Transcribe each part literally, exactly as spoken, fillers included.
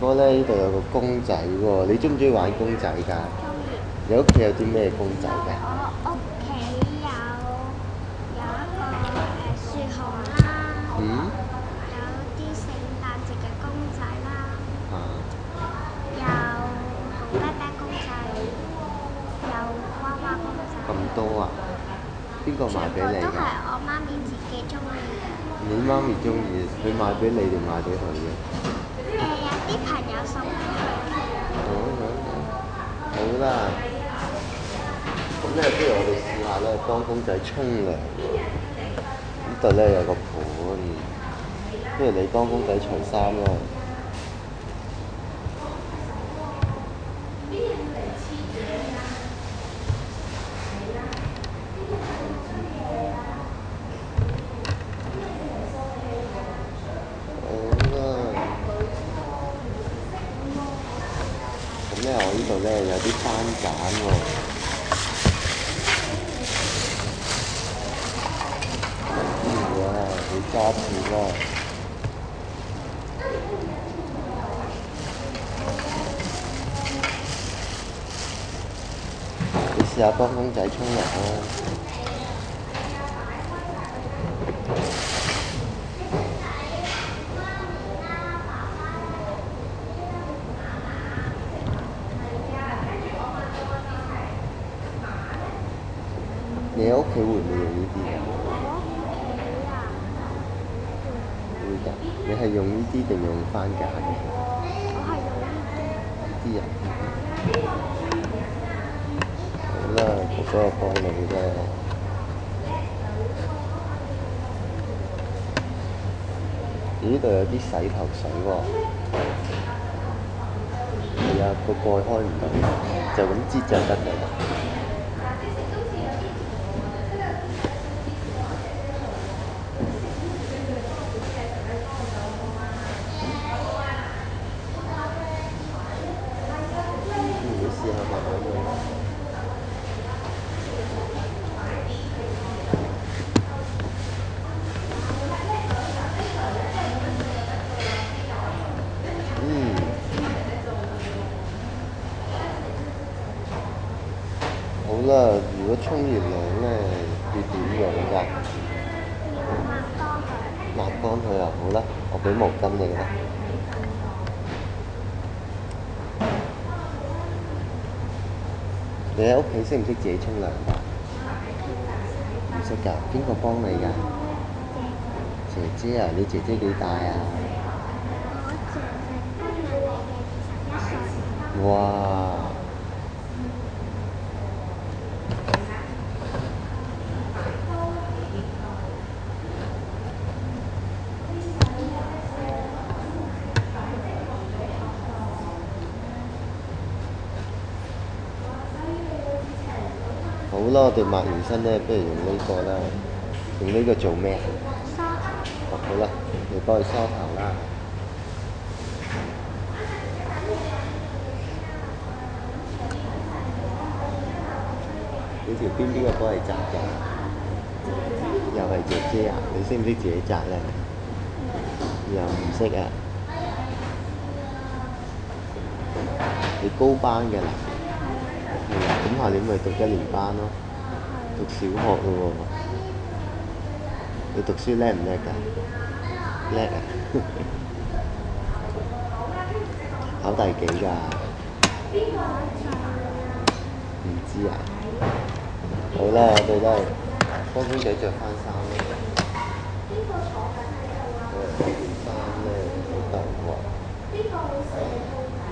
哥咧，呢度有個公仔喎，你中唔中意玩公仔㗎？ 中意。 你屋企有啲咩公仔㗎？ 我屋企有有一個誒雪熊啦， 嗯？ 有啲聖誕節嘅公仔啦， 啊， 有紅啤啤公仔，有娃娃公仔。 咁多啊？邊個買俾你㗎？ 全部都係我媽咪自己中意嘅。 你媽咪中意，佢買俾你定買俾佢嘅？ 誒、有啲朋友送俾佢。 好好好，好啦。咁咧，不如我哋試下咧，幫公仔沖涼喎。呢度咧有個盤，不如你幫公仔除衫啦。好啦。咁咧，我呢度咧有啲番梘喎。哇！好揸錢啊！你試下幫公仔沖涼啦。你喺屋企會唔會用呢啲㗎？ 我屋企啊， 會㗎。你係用呢啲定用番梘嘅？ 我係用呢啲。 啲人。好啦，哥哥幫你啫。呢度有啲洗頭水喎。係啊，個蓋開唔到，就咁擠就得㗎啦。你試下慢慢用。嗯。好啦，如果沖完涼咧，要點用㗎？ 抹乾佢。 抹乾佢啊！好啦，我俾毛巾你啦。你喺屋企識唔識自己沖涼㗎？唔識㗎，邊個幫你㗎？姐姐啊，你姐姐幾大啊？ 我姐姐今年嘅二十一歲。 哇！好啦，我哋抹完身咧，不如用呢個啦。用呢個做咩？ 梳頭。 哦，好啦，你幫佢梳頭啦。你條邊邊個幫你紮㗎？又係姐姐啊？你識唔識自己紮咧？又唔識啊？你高班嘅啦。係啊，咁下年咪讀一年班咯，讀小學咯喎。你讀書叻唔叻㗎？叻啊！考第幾㗎？唔知啊。好啦，我哋都係幫公仔着翻衫啦。誒，件衫咧好舊喎。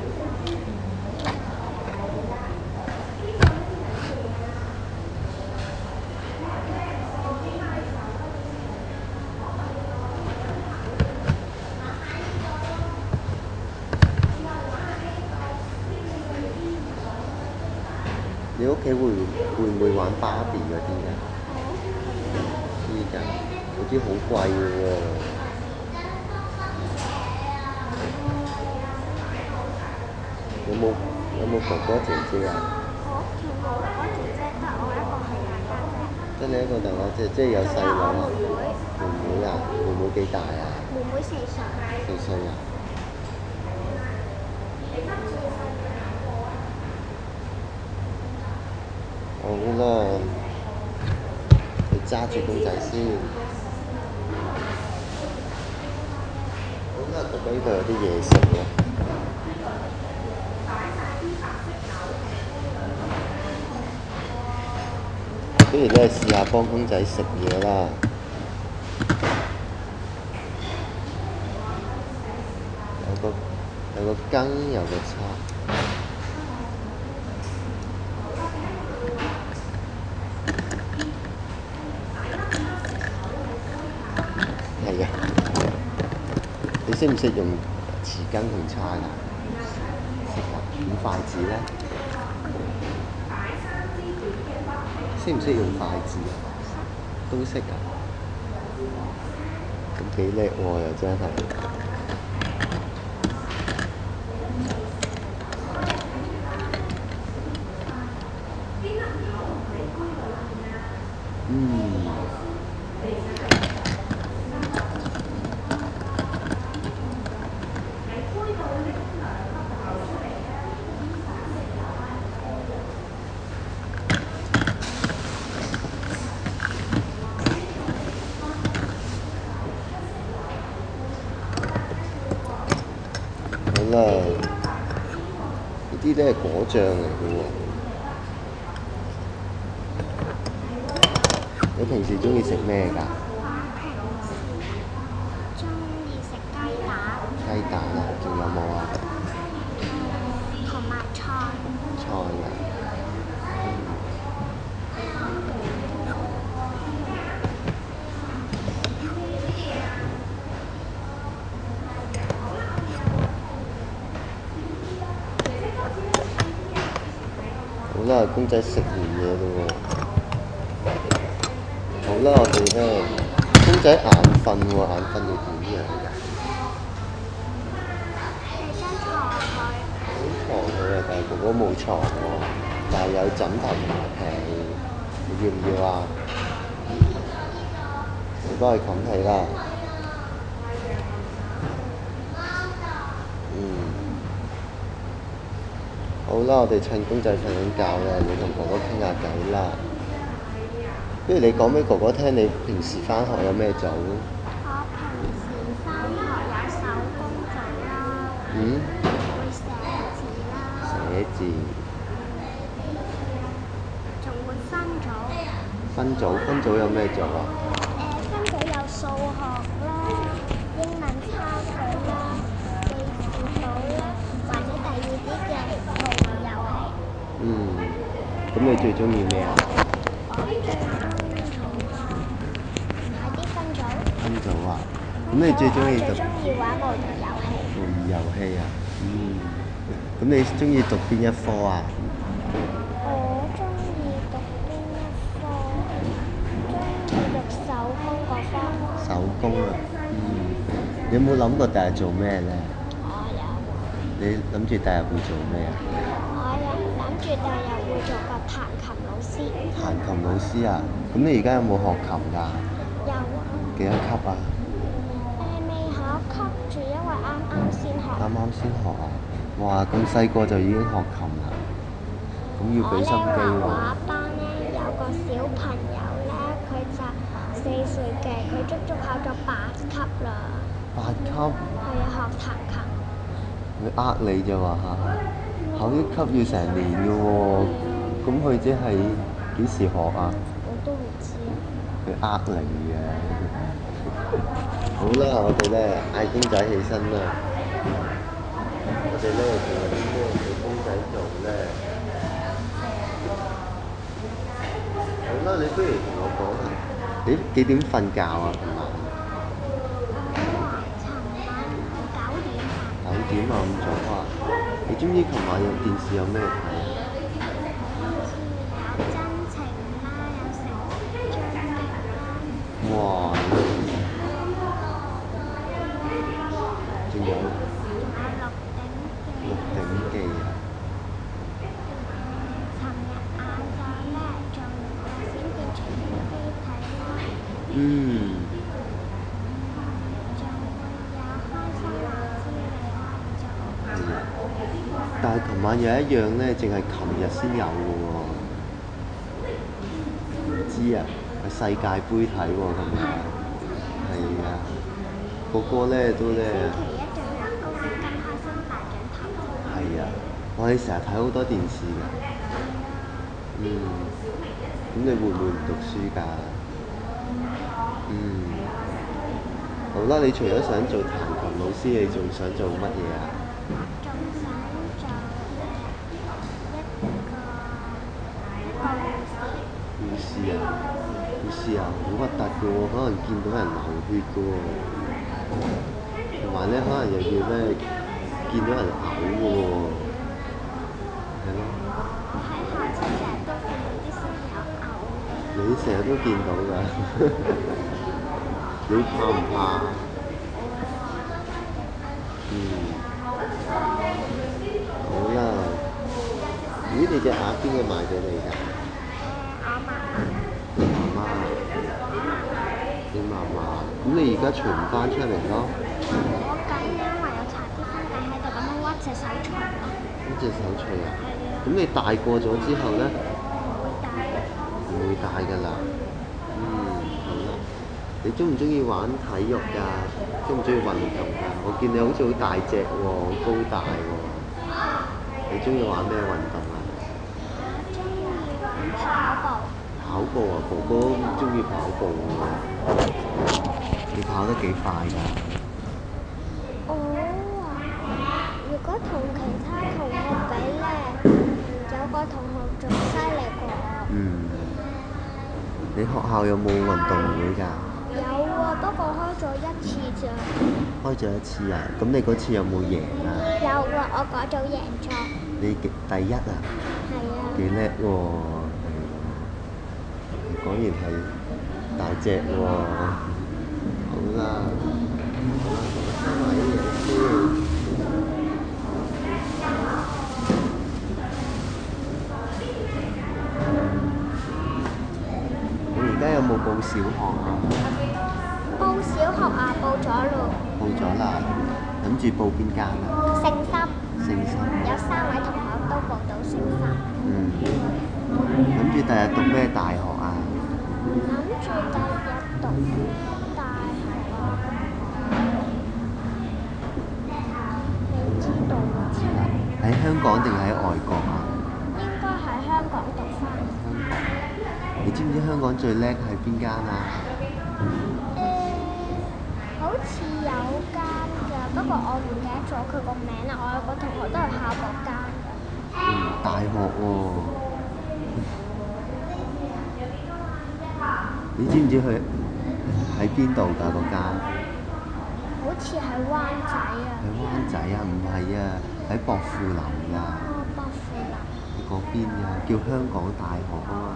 你屋企會會唔會玩芭比嗰啲㗎？知㗎，嗰啲好貴嘅喎。有冇有冇哥哥姐姐啊？ 我屋企冇哥哥姐姐，得我一個係大家姐。 得你一個大家姐，即係有細佬啊？ 仲有我妹妹。 妹妹啊？妹妹幾大啊？ 妹妹四歲。 四歲啊？ 好啦，你揸住公仔先。好啦，哥哥呢度有啲嘢食喎。不如咧試下幫公仔食嘢啦。有個有個羹，有個叉。係啊，你識唔識用匙羹同叉㗎？識啊，點筷子咧？識唔識用筷子啊？都識啊！咁幾叻喎，又真係。嗯。好啦，呢啲都係果醬嚟嘅喎。你平時中意食咩㗎？ 我平時中意食雞蛋。 雞蛋啊，仲有冇啊？ 同埋菜。 菜啊。好啦，公仔食完嘢嘞喎。好啦，我哋咧，公仔眼瞓喎，眼瞓要點樣㗎？ 你張床佢。 張床佢啊，但係哥哥冇床喎，但係有枕頭同埋被，你要唔要啊？你幫佢冚被啦。嗯。好啦，我哋趁公仔瞓緊覺咧，你同哥哥傾下偈啦。不如你講俾哥哥聽，你平時返學有咩做？ 我平時返學有手工做啦。 嗯？ 會寫字啦。 寫字。 仲會分組。 分組？分組有咩做啊？ 誒，分組有數學啦、英文抄寫啦、記字簿啦，或者第二啲嘅模擬遊戲。 嗯。咁你最中意咩啊？ 我最中意係啲分組。 分組啊？咁你最中意讀？ 我最中意玩模擬遊戲。 模擬遊戲啊？嗯。咁你中意讀邊一科啊？ 我中意讀邊一科？中意讀手工嗰科。 手工啊？嗯。你有冇諗過第日做咩咧？ 我有。 你諗住第日會做咩啊？ 我有諗住第日會做個彈琴老師。 彈琴老師啊？咁你而家有冇學琴㗎？ 有啊。 幾多級啊？ 誒，未考級住，因為啱啱先學。 啱啱先學啊！哇，咁細個就已經學琴啦，咁要俾心機喎。 我咧畫畫班咧有個小朋友咧，佢就四歲嘅，佢足足考咗八級啦。 八級？ 係啊，學彈琴。 佢呃你咋嘛？考一級要成年嘅喎，咁佢即係幾時學啊？ 我都唔知。 佢呃你嘅。好啦，我哋咧嗌公仔起身啦。我哋咧仲有啲咩俾公仔做咧？好啦，你不如同我講下，你幾點瞓覺啊？琴晚？ 我話尋晚九點瞓。 九點啊，咁早啊！你知唔知琴晚有電視有咩睇啊？ 有真情啦，有成長啦。 哇！仲有《鹿鼎記》啊！ 尋日晏晝咧，仲有閃電傳真機睇啦。 嗯。 仲會有開心華之類可以做。 係啊！但係琴晚有一樣咧，淨係琴日先有嘅喎。 知啊，係世界盃睇喎咁樣。係啊，個個咧都咧。 星期一仲有高金開心大獎頭添。 係啊，我哋成日睇好多電視㗎。嗯。咁你會唔會唔讀書㗎？嗯。好啦，你除咗想做彈琴老師，你仲想做乜嘢啊？ 仲想做一個護士。 護士啊，護士啊，好核突㗎喎，可能見到人流血㗎喎，同埋咧可能又要咩見到人嘔㗎喎，係咯。 我喺校車成日都見到啲小朋友嘔。 你成日都見到㗎，你怕唔怕？嗯。好啦，咦？你隻鴨邊個買俾你㗎？ 我媽媽。 你媽媽啊？你媽媽，咁你而家除唔翻出嚟咯？ 我咁因為有搽啲分解喺度，咁樣屈隻手除咯。 呢隻手除啊？ 係啊。 咁你大個咗之後咧？ 唔會戴。 唔會戴㗎啦。嗯，好啦。你中唔中意玩體育㗎？中唔中意運動㗎？我見你好似好大隻喎，好高大喎。你中意玩咩運動啊？ 我中意玩跑步。 跑步啊，哥哥中意跑步喎。你跑得幾快㗎？ 哦，如果同其他同學比咧，有個同學仲犀利過我。 嗯。你學校有冇運動會㗎？ 有啊，不過開咗一次咋。 開咗一次啊？咁你嗰次有冇贏啊？ 有啊，我嗰組贏咗。 你幾第一啊？ 係啊。 幾叻喎！你果然係大隻喎。好啦，好啦，我收埋啲嘢先。你而家有冇報小學啊？ 報小學啊，報咗咯。 報咗啦，諗住報邊間啊？ 聖心。 聖心。 有三位同學都報到聖心。 嗯。諗住第日讀咩大學啊？ 諗住第日讀大學啊？未知道啊。 知啦。喺香港定喺外國啊？ 應該喺香港讀翻。 香港。你知唔知香港最叻係邊間啊？ 誒、好似有間㗎，不過我唔記得咗佢個名啦。我有個同學都係考嗰間㗎。 嗯，大學喎。你知唔知佢喺邊度㗎嗰間？ 好似喺灣仔啊。 喺灣仔啊？唔係啊，喺薄扶林㗎。 哦，薄扶林。 喺嗰邊㗎，叫香港大學啊嘛。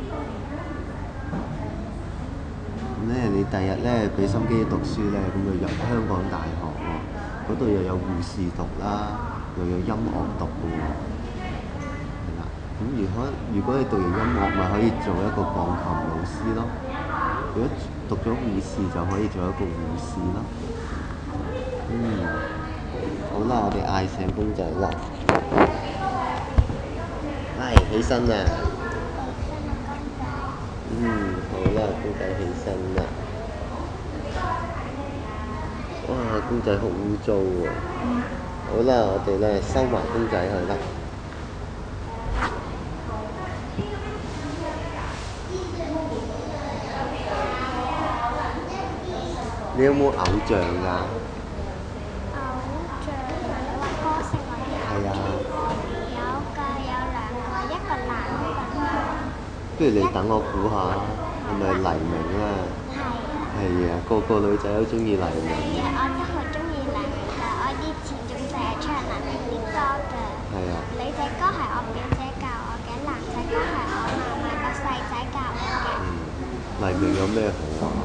咁咧，你第日咧俾心機讀書咧，咁就入香港大學喎。嗰度又有護士讀啦，又有音樂讀嘅喎。係啦，咁如果如果你讀完音樂，咪可以做一個鋼琴老師咯。如果讀咗護士，就可以做一個護士咯。嗯，好啦，我哋嗌醒公仔啦。係，起身啦。嗯，好啦，公仔起身啦。哇，公仔好污糟喎。好啦，我哋咧收埋公仔去啦。你有冇偶像㗎？ 偶像你話歌星嗰啲啊？ 係啊。 有㗎，有兩個，一個男，一個女。 不如你等我估下，係咪黎明啊？ 係。 係啊，個個女仔都中意黎明。 係啊，我都好中意黎明㗎，我以前仲成日唱黎明啲歌㗎。 係啊。 女仔歌係我表姐教我嘅，男仔歌係我媽媽個細仔教我嘅。 嗯，黎明有咩好啊？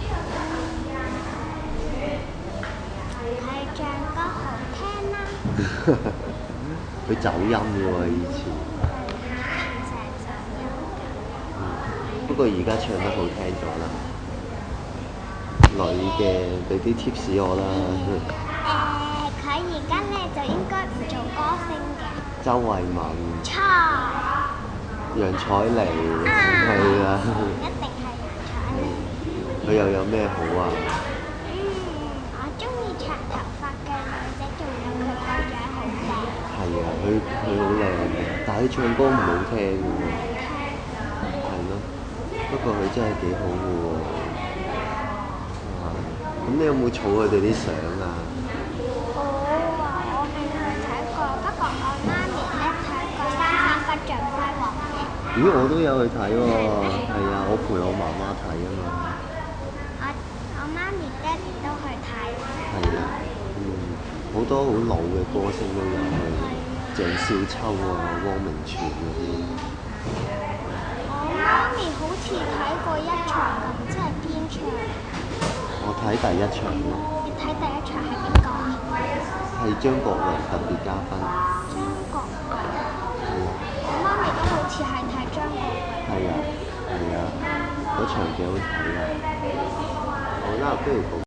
佢唱歌好聽啦。 佢走音嘅喎，以前。 係，以前成日走音㗎。 嗯，不過而家唱得好聽咗啦。女嘅，俾啲 tips 我啦。 誒，佢而家咧就應該唔做歌星嘅。 周慧敏。 錯。 應楊采妮係啊， 一定係楊采妮。 佢又有咩好啊？ 嗯，我中意長頭髮嘅女仔，仲有佢個樣好靚。 係啊，佢佢好靚嘅，但係佢唱歌唔好聽喎。係咯，不過佢真係幾好嘅喎。咁你有冇儲佢哋啲相啊？ 好啊，我未去睇過，不過我媽咪咧睇過《三三不像輝煌》嘅。 咦，我都有去睇喎，係啊，我陪我媽媽睇啊嘛。 我我媽咪爹哋都去睇。 係啊，嗯，好多好老嘅歌星都有去，鄭少秋啊、汪明荃嗰啲。 我媽咪好似睇過一場，唔知係邊場？ 我睇第一場咯。 你睇第一場係邊個啊？ 係張國榮特別嘉賓。 張國榮。 係啊。 我媽咪都好似係睇張國榮。 係啊，係啊，嗰場幾好睇啊！好啦，不如